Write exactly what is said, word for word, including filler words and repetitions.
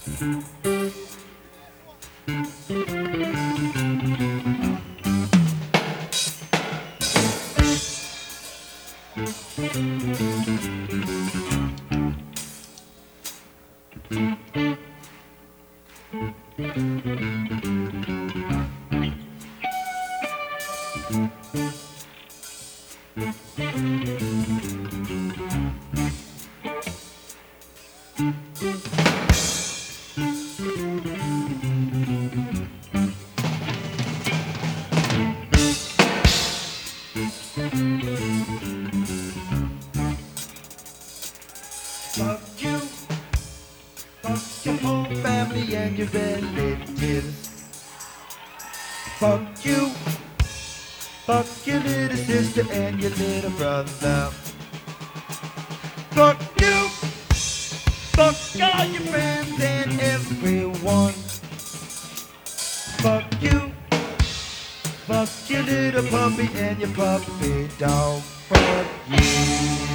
Fuck you, fuck your whole family and your relatives. Fuck you, fuck your little sister and your little brother. Fuck you, fuck all your friends and everyone. Fuck you, fuck your little puppy and your puppy dog. Fuck you.